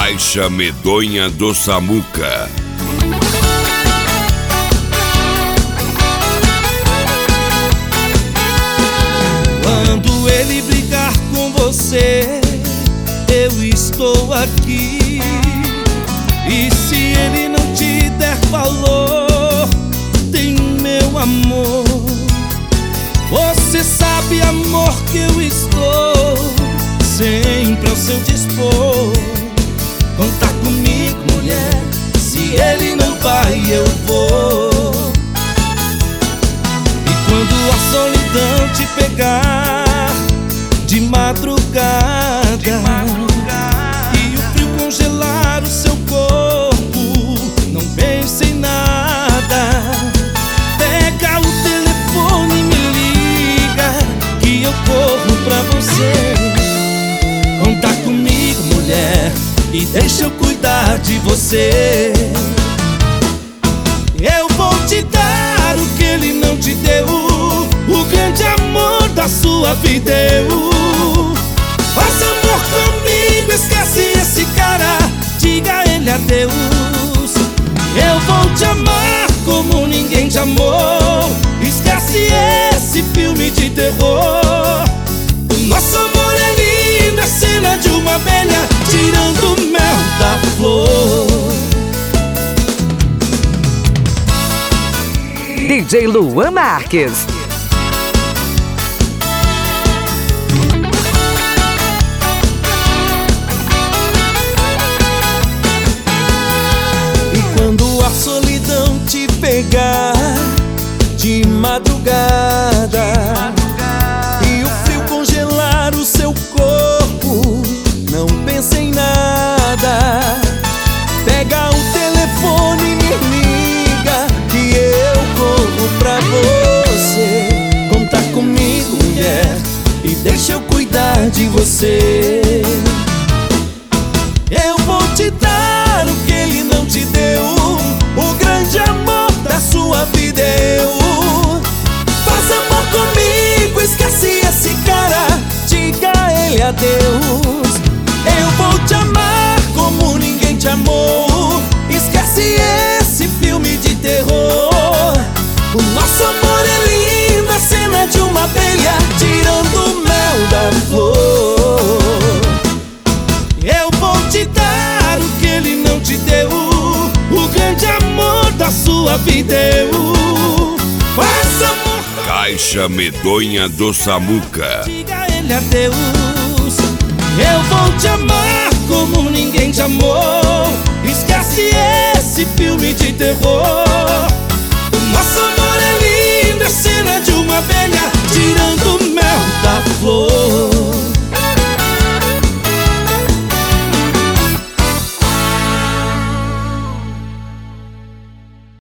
Caixa Medonha do Samuca. Quando ele brigar com você, eu estou aqui. E se ele não te der valor, tem meu amor. Você sabe, amor, que eu estou sempre ao seu dispor. Conta comigo, mulher, se ele não vai, eu vou. E quando a solidão te pegar de madrugada, e o frio congelar o seu corpo, não pense em nada. Pega o telefone e me liga, que eu corro pra você. Conta comigo, mulher, e deixa eu cuidar de você. Eu vou te dar o que ele não te deu, o grande amor da sua vida. Faça amor comigo, esquece esse cara, diga a ele adeus. Eu vou te amar como ninguém te amou, esquece esse filme de terror. O nosso amor é lindo, é cena de uma abelha tirando o mel da flor. DJ Luan Marques. E quando a solidão te pegar de madrugada, e o frio congelar o seu corpo, não pense em nada. Pega o telefone e me liga, que eu corro pra você. Conta comigo, mulher, e deixa eu cuidar de você. Eu vou te dar o que ele não te deu, o grande amor da sua vida. Faz amor comigo, esquece esse cara, diga a ele adeus. Eu vou te amar como ninguém te amou, esquece esse filme de terror. O nosso amor é lindo, a cena de uma abelha tirando o mel da flor. Eu vou te dar o que ele não te deu, o grande amor da sua vida. Faça amor, Caixa Medonha do Samuca. diga a ele adeus. Eu vou te amar como ninguém te amou, esquece esse filme de terror.